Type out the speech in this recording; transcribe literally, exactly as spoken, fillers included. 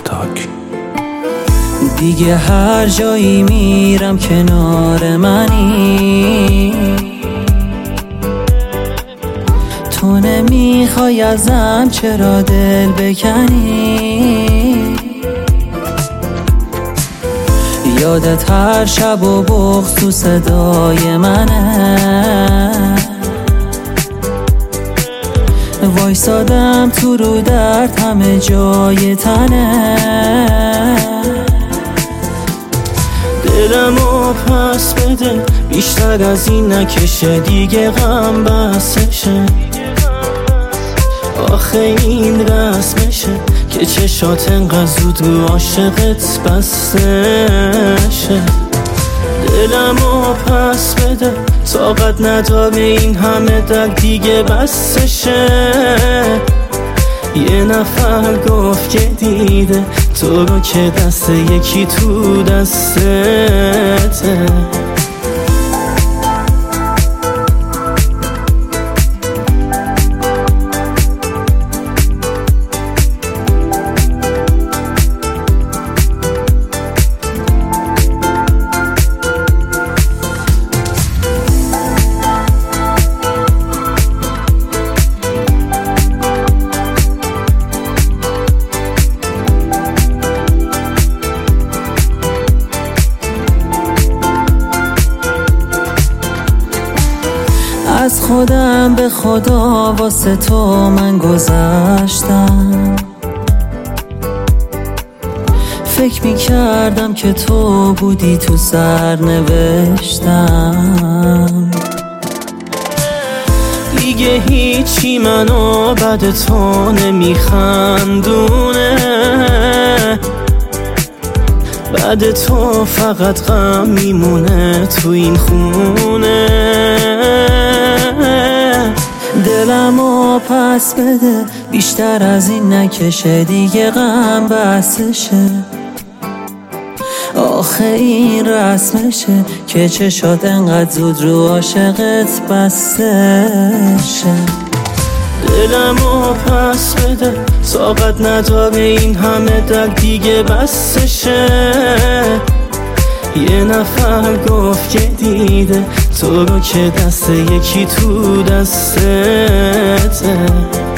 تاک. دیگه هر جایی میرم کنار منی، تو نمیخوای ازم چرا دل بکنی؟ یادت هر شب و بغض تو صدای منه، وایسادم تو رو درد همه جای تنه. دلمو پس بده بیشتر از این نکشه، دیگه غم بسشه. آخه این رسمشه که چشات انقدر زود رو عاشقت بسته. دلمو پس بده طاقت نداره این همه درد دیگه بسشه. یه نفر گفت که دیده تو رو که دست یکی تو دستته. از خودم به خدا واسه تو من گذشتم، فکر میکردم که تو بودی تو سرنوشتم. دیگه هیچی منو بعد تو نمیخندونه، بعد تو فقط غم میمونه تو این خونه. دلمو پس بده بیشتر از این نکشه، دیگه غم بسشه. آخه این رسمشه که چشات انقدر زود رو عاشقت بستشه. دلمو پس بده طاقت نداره این همه درد دیگه بسشه. یه نفر گفت که دیده تو رو که دست یکی تو دستته.